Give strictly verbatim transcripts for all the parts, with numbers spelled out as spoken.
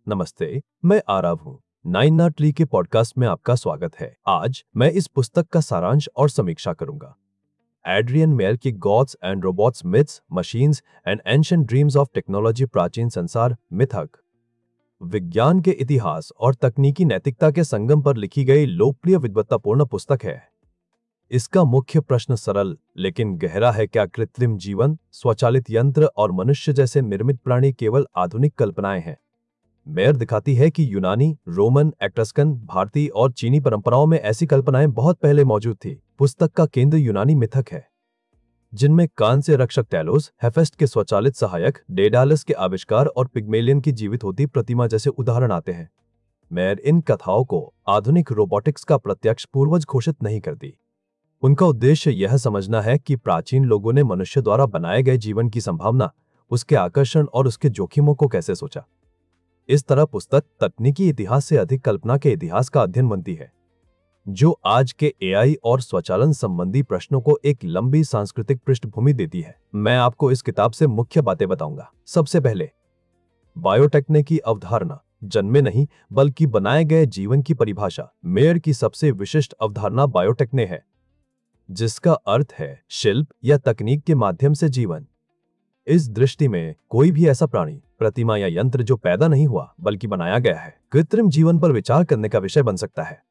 नमस्ते, मैं आरव हूँ। नाइन नॉट ली के पॉडकास्ट में आपका स्वागत है। आज मैं इस पुस्तक का सारांश और समीक्षा करूंगा। एड्रियन मेयर की gods and robots myths machines and ancient dreams of technology प्राचीन संसार मिथक। विज्ञान के इतिहास और तकनीकी नैतिकता के संगम पर लिखी गई लोकप्रिय विद्वत्तापूर्ण पुस्तक है। इसका मुख्य प्रश्न सरल लेकिन गहरा है, क्या कृत्रिम जीवन, स्वचालित यंत्र और मनुष्य जैसे निर्मित प्राणी केवल आधुनिक कल्पनाएं हैं? मेयर दिखाती है कि यूनानी, रोमन, एट्रस्कन, भारतीय और चीनी परंपराओं में ऐसी कल्पनाएं बहुत पहले मौजूद थी। पुस्तक का केंद्र यूनानी मिथक है, जिनमें कान से रक्षक टैलोस, हेफेस्ट के स्वचालित सहायक, डेडालस के आविष्कार और पिग्मेलियन की जीवित होती प्रतिमा जैसे उदाहरण आते हैं। मेयर इन कथाओं को आधुनिक रोबोटिक्स का प्रत्यक्ष पूर्वज घोषित नहीं करती। उनका उद्देश्य यह समझना है कि प्राचीन लोगों ने मनुष्य द्वारा बनाए गए जीवन की संभावना, उसके आकर्षण और उसके जोखिमों को कैसे सोचा। इस तरह पुस्तक तकनीकी इतिहास से अधिक कल्पना के इतिहास का अध्ययन बनती है, जो आज के एआई और स्वचालन संबंधी प्रश्नों को एक लंबी सांस्कृतिक पृष्ठभूमि देती है। मैं आपको इस किताब से मुख्य बातें बताऊंगा। सबसे पहले, बायोटेक्ने की अवधारणा, जन्मे नहीं बल्कि बनाए गए जीवन की परिभाषा। मेयर की सबसे विशिष्ट अवधारणा बायोटेक्ने है, जिसका अर्थ है शिल्प या तकनीक के माध्यम से जीवन। इस दृष्टि में कोई भी ऐसा प्राणी, प्रतिमा या यंत्र जो पैदा नहीं हुआ बल्कि बनाया गया है, कृत्रिम जीवन पर विचार करने का विषय बन सकता है।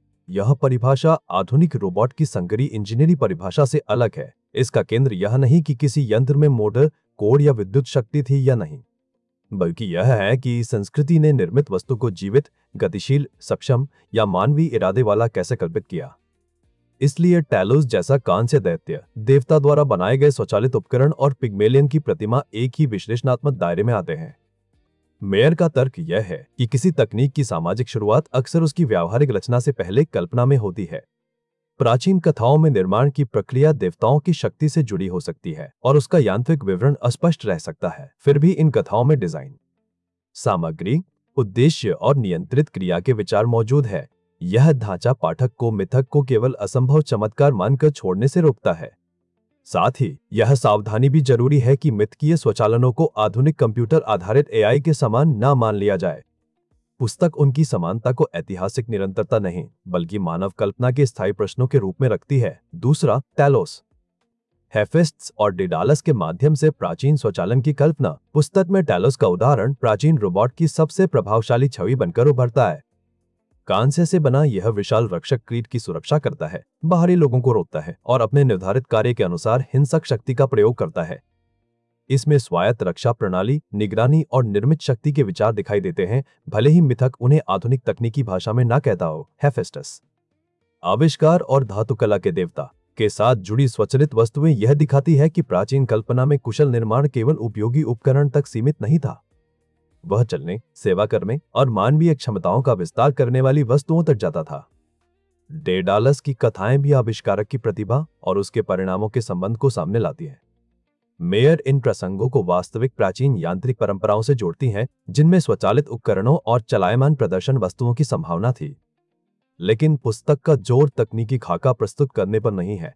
यह परिभाषा आधुनिक रोबोट की संकरी इंजीनियरी परिभाषा से अलग है। इसका केंद्र यह नहीं कि किसी यंत्र में मोटर, कोड या विद्युत शक्ति थी या नहीं, बल्कि यह है कि संस्कृति ने निर्मित वस्तु को जीवित, गतिशील, सक्षम या मानवीय इरादे वाला कैसे कल्पित किया। इसलिए टैलोस जैसा कान से दैत्य, देवता द्वारा बनाए गए स्वचालित उपकरण और पिग्मेलियन की प्रतिमा एक ही विश्लेषणात्मक दायरे में आते हैं। मेयर का तर्क यह है कि किसी तकनीक की सामाजिक शुरुआत अक्सर उसकी व्यावहारिक रचना से पहले कल्पना में होती है। प्राचीन कथाओं में निर्माण की प्रक्रिया देवताओं की शक्ति से जुड़ी हो सकती है और उसका यांत्रिक विवरण अस्पष्ट रह सकता है। फिर भी इन कथाओं में डिजाइन, सामग्री, उद्देश्य और नियंत्रित क्रिया के विचार मौजूद है। यह ढांचा पाठक को मिथक को केवल असंभव चमत्कार मानकर छोड़ने से रोकता है। साथ ही यह सावधानी भी जरूरी है कि मिथकीय स्वचालनों को आधुनिक कंप्यूटर आधारित एआई के समान ना मान लिया जाए। पुस्तक उनकी समानता को ऐतिहासिक निरंतरता नहीं बल्कि मानव कल्पना के स्थायी प्रश्नों के रूप में रखती है। दूसरा, टैलोस, हेफेस्ट्स और डेडालस के माध्यम से प्राचीन स्वचालन की कल्पना। पुस्तक में टैलोस का उदाहरण प्राचीन रोबोट की सबसे प्रभावशाली छवि बनकर उभरता है। कांसे से बना यह विशाल रक्षक क्रीट की सुरक्षा करता है, बाहरी लोगों को रोकता है और अपने निर्धारित कार्य के अनुसार हिंसक शक्ति का प्रयोग करता है। इसमें स्वायत्त रक्षा प्रणाली, निगरानी और निर्मित शक्ति के विचार दिखाई देते हैं, भले ही मिथक उन्हें आधुनिक तकनीकी भाषा में ना कहता हो। हेफेस्टस, आविष्कार और धातुकला के देवता के साथ जुड़ी स्वचालित वस्तुएं यह दिखाती है कि प्राचीन कल्पना में कुशल निर्माण केवल उपयोगी उपकरण तक सीमित नहीं था, वह चलने, सेवा करने और मानवीय क्षमताओं का विस्तार करने वाली वस्तुओं तक जाता था। डेडालस की कथाएं भी आविष्कारक की प्रतिभा और उसके परिणामों के संबंध को सामने लाती हैं। मेयर इन प्रसंगों को वास्तविक प्राचीन यांत्रिक परंपराओं से जोड़ती हैं, जिनमें स्वचालित उपकरणों और चलायमान प्रदर्शन वस्तुओं की संभावना थी। लेकिन पुस्तक का जोर तकनीकी खाका प्रस्तुत करने पर नहीं है।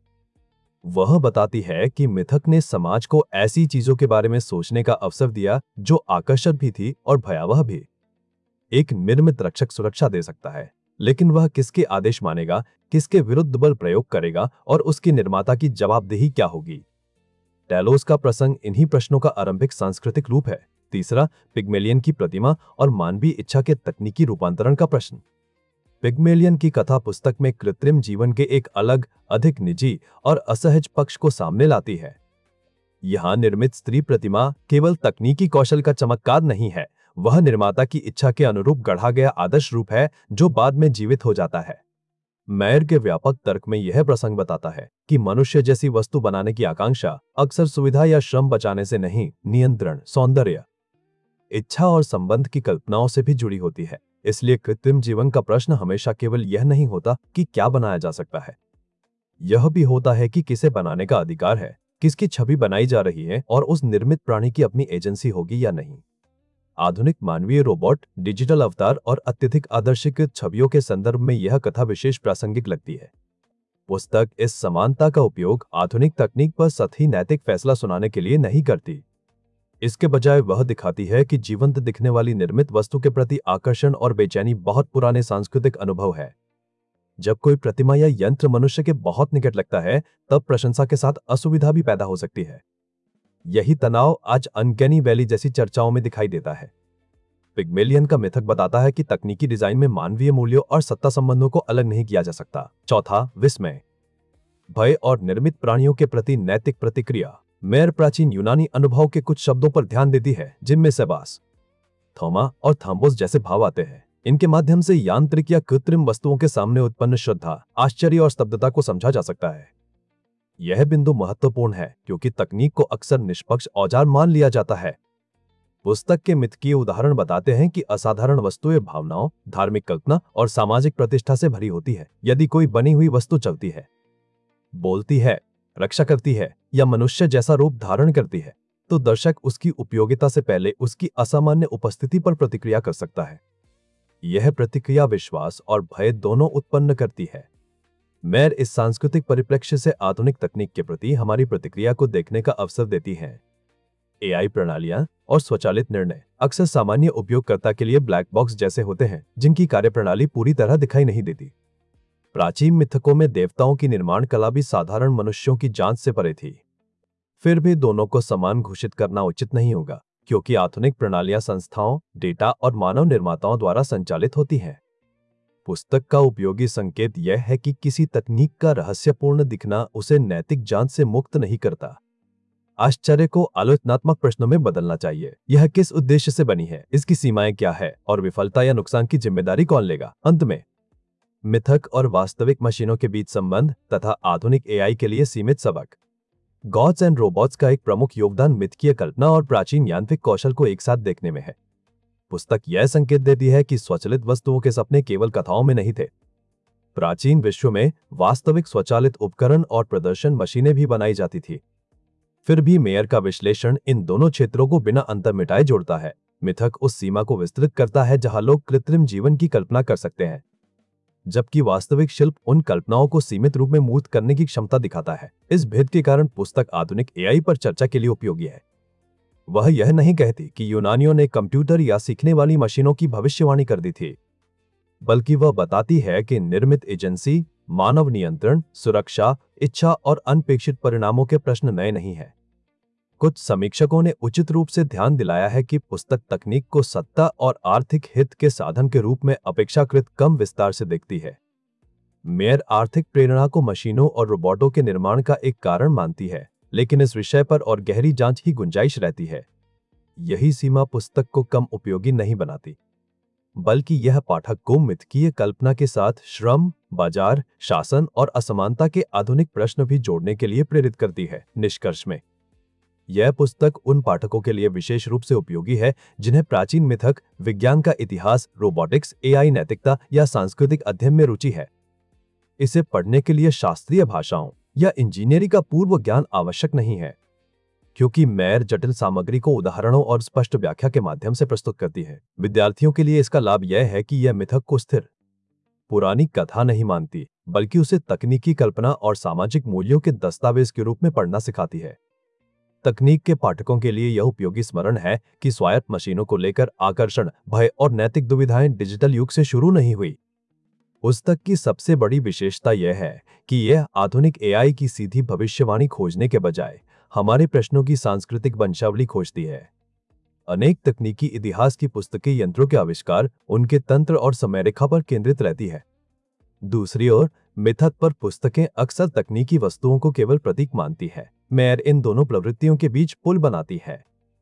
वह बताती है कि मिथक ने समाज को ऐसी चीजों के बारे में सोचने का अवसर दिया जो आकर्षक भी थी और भयावह भी। एक निर्मित रक्षक सुरक्षा दे सकता है, लेकिन वह किसके आदेश मानेगा, किसके विरुद्ध बल प्रयोग करेगा और उसकी निर्माता की जवाबदेही क्या होगी। टैलोस का प्रसंग इन्हीं प्रश्नों का आरंभिक सांस्कृतिक रूप है। तीसरा, पिग्मेलियन की प्रतिमा और मानवीय इच्छा के तकनीकी रूपांतरण का प्रश्न। पिग्मेलियन की कथा पुस्तक में कृत्रिम जीवन के एक अलग, अधिक निजी और असहज पक्ष को सामने लाती है। यहां निर्मित स्त्री प्रतिमा केवल तकनीकी कौशल का चमत्कार नहीं है, वह निर्माता की इच्छा के अनुरूप गढ़ा गया आदर्श रूप है जो बाद में जीवित हो जाता है। मेयर के व्यापक तर्क में यह प्रसंग बताता है कि मनुष्य जैसी वस्तु बनाने की आकांक्षा अक्सर सुविधा या श्रम बचाने से नहीं, नियंत्रण, सौंदर्य, इच्छा और संबंध की कल्पनाओं से भी जुड़ी होती है। इसलिए कृत्रिम जीवन का प्रश्न हमेशा केवल यह नहीं होता कि क्या बनाया जा सकता है, यह भी होता है कि किसे बनाने का अधिकार है, किसकी छवि बनाई जा रही है और उस निर्मित प्राणी की अपनी एजेंसी होगी या नहीं। आधुनिक मानवीय रोबोट, डिजिटल अवतार और अत्यधिक आदर्शिकृत छवियों के संदर्भ में यह कथा विशेष प्रासंगिक लगती है। पुस्तक इस समानता का उपयोग आधुनिक तकनीक पर सतही नैतिक फैसला सुनाने के लिए नहीं करती, इसके बजाय वह दिखाती है कि जीवंत दिखने वाली निर्मित वस्तु के प्रति आकर्षण और बेचैनी बहुत पुराने सांस्कृतिक अनुभव है। जब कोई प्रतिमा या यंत्र मनुष्य के बहुत निकट लगता है, तब प्रशंसा के साथ असुविधा भी पैदा हो सकती है। यही तनाव आज अनकैनी वैली जैसी चर्चाओं में दिखाई देता है। पिग्मेलियन का मिथक बताता है कि तकनीकी डिजाइन में मानवीय मूल्यों और सत्ता संबंधों को अलग नहीं किया जा सकता। चौथा, विस्मय, भय और निर्मित प्राणियों के प्रति नैतिक प्रतिक्रिया। मेयर प्राचीन यूनानी अनुभव के कुछ शब्दों पर ध्यान देती है, जिनमें सेबास, थोमा और थाम्बोस जैसे भाव आते हैं। इनके माध्यम से यांत्रिक या कृत्रिम वस्तुओं के सामने उत्पन्न श्रद्धा, आश्चर्य और स्तब्धता को समझा जा सकता है। यह बिंदु महत्वपूर्ण है क्योंकि तकनीक को अक्सर निष्पक्ष औजार मान लिया जाता है। पुस्तक के मिथकीय उदाहरण बताते हैं कि असाधारण वस्तुएं भावनाओं, धार्मिक कल्पना और सामाजिक प्रतिष्ठा से भरी होती है। यदि कोई बनी हुई वस्तु चलती है, बोलती है, रक्षा करती है या मनुष्य जैसा रूप धारण करती है, तो दर्शक उसकी उपयोगिता से पहले उसकी असामान्य उपस्थिति पर प्रतिक्रिया कर सकता है। यह प्रतिक्रिया विश्वास और भय दोनों उत्पन्न करती है। मेयर इस सांस्कृतिक परिप्रेक्ष्य से आधुनिक तकनीक के प्रति हमारी प्रतिक्रिया को देखने का अवसर देती है। एआई प्रणालियां और स्वचालित निर्णय अक्सर सामान्य उपयोगकर्ता के लिए ब्लैक बॉक्स जैसे होते हैं, जिनकी कार्यप्रणाली पूरी तरह दिखाई नहीं देती। प्राचीन मिथकों में देवताओं की निर्माण कला भी साधारण मनुष्यों की जांच से परे थी। फिर भी दोनों को समान घोषित करना उचित नहीं होगा, क्योंकि आधुनिक प्रणालियां संस्थाओं, डेटा और मानव निर्माताओं द्वारा संचालित होती हैं। पुस्तक का उपयोगी संकेत यह है कि किसी तकनीक का रहस्यपूर्ण दिखना उसे नैतिक जांच से मुक्त नहीं करता। आश्चर्य को आलोचनात्मक प्रश्नों में बदलना चाहिए। यह किस उद्देश्य से बनी है, इसकी सीमाएं क्या है और विफलता या नुकसान की जिम्मेदारी कौन लेगा। अंत में, मिथक और वास्तविक मशीनों के बीच संबंध तथा आधुनिक एआई के लिए सीमित सबक। गॉड्स एंड रोबोट्स का एक प्रमुख योगदान मिथकीय कल्पना और प्राचीन यांत्रिक कौशल को एक साथ देखने में है। पुस्तक यह संकेत देती है कि स्वचालित वस्तुओं के सपने केवल कथाओं में नहीं थे। प्राचीन विश्व में वास्तविक स्वचालित उपकरण और प्रदर्शन मशीनें भी बनाई जाती थी। फिर भी मेयर का विश्लेषण इन दोनों क्षेत्रों को बिना अंतर मिटाए जोड़ता है। मिथक उस सीमा को विस्तृत करता है जहां लोग कृत्रिम जीवन की कल्पना कर सकते हैं, जबकि वास्तविक शिल्प उन कल्पनाओं को सीमित रूप में मूर्त करने की क्षमता दिखाता है। इस भेद के कारण पुस्तक आधुनिक एआई पर चर्चा के लिए उपयोगी है। वह यह नहीं कहती कि यूनानियों ने कंप्यूटर या सीखने वाली मशीनों की भविष्यवाणी कर दी थी, बल्कि वह बताती है कि निर्मित एजेंसी, मानव नियंत्रण, सुरक्षा, इच्छा और अनपेक्षित परिणामों के प्रश्न नए नहीं हैं। कुछ समीक्षकों ने उचित रूप से ध्यान दिलाया है कि पुस्तक तकनीक को सत्ता और आर्थिक हित के साधन के रूप में अपेक्षाकृत कम विस्तार से देखती है। मेयर आर्थिक प्रेरणा को मशीनों और रोबोटों के निर्माण का एक कारण मानती है, लेकिन इस विषय पर और गहरी जांच की गुंजाइश रहती है। यही सीमा पुस्तक को कम उपयोगी नहीं बनाती, बल्कि यह पाठक को मिथकीय कल्पना के साथ श्रम, बाजार, शासन और असमानता के आधुनिक प्रश्न भी जोड़ने के लिए प्रेरित करती है। निष्कर्ष में, यह पुस्तक उन पाठकों के लिए विशेष रूप से उपयोगी है जिन्हें प्राचीन मिथक, विज्ञान का इतिहास, रोबोटिक्स, एआई नैतिकता या सांस्कृतिक अध्ययन में रुचि है। इसे पढ़ने के लिए शास्त्रीय भाषाओं या इंजीनियरिंग का पूर्व ज्ञान आवश्यक नहीं है, क्योंकि मेयर जटिल सामग्री को उदाहरणों और स्पष्ट व्याख्या के माध्यम से प्रस्तुत करती है। विद्यार्थियों के लिए इसका लाभ यह है कि यह मिथक को स्थिर, पुरानी कथा नहीं मानती, बल्कि उसे तकनीकी कल्पना और सामाजिक मूल्यों के दस्तावेज के रूप में पढ़ना सिखाती है। तकनीक के पाठकों के लिए यह उपयोगी स्मरण है कि स्वायत्त मशीनों को लेकर आकर्षण, भय और नैतिक दुविधाएं डिजिटल युग से शुरू नहीं हुई। पुस्तक की सबसे बड़ी विशेषता यह है कि यह आधुनिक एआई की सीधी भविष्यवाणी खोजने के बजाय हमारे प्रश्नों की सांस्कृतिक वंशावली खोजती है। अनेक तकनीकी इतिहास की पुस्तकें यंत्रों के आविष्कार, उनके तंत्र और समयरेखा पर केंद्रित रहती है। दूसरी ओर मिथक पर पुस्तकें अक्सर तकनीकी वस्तुओं को केवल प्रतीक मानती है। मेयर इन दोनों प्रवृत्तियों के बीच पुल बनाती है।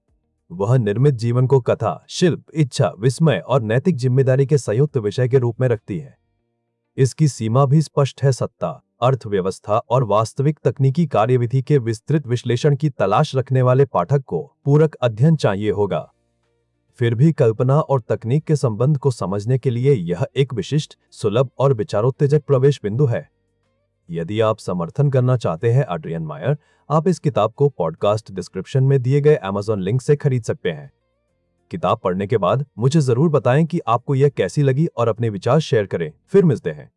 वह निर्मित जीवन को कथा, शिल्प, इच्छा, विस्मय और नैतिक जिम्मेदारी के संयुक्त विषय के रूप में रखती है। इसकी सीमा भी स्पष्ट है। सत्ता, अर्थव्यवस्था और वास्तविक तकनीकी कार्यविधि के विस्तृत विश्लेषण की तलाश रखने वाले पाठक को पूरक अध्ययन चाहिए होगा। फिर भी कल्पना और तकनीक के संबंध को समझने के लिए यह एक विशिष्ट, सुलभ और विचारोत्तेजक प्रवेश बिंदु है। यदि आप समर्थन करना चाहते हैं एड्रियन मायर, आप इस किताब को पॉडकास्ट डिस्क्रिप्शन में दिए गए अमेज़न लिंक से खरीद सकते हैं। किताब पढ़ने के बाद मुझे जरूर बताएं कि आपको यह कैसी लगी और अपने विचार शेयर करें। फिर मिलते हैं।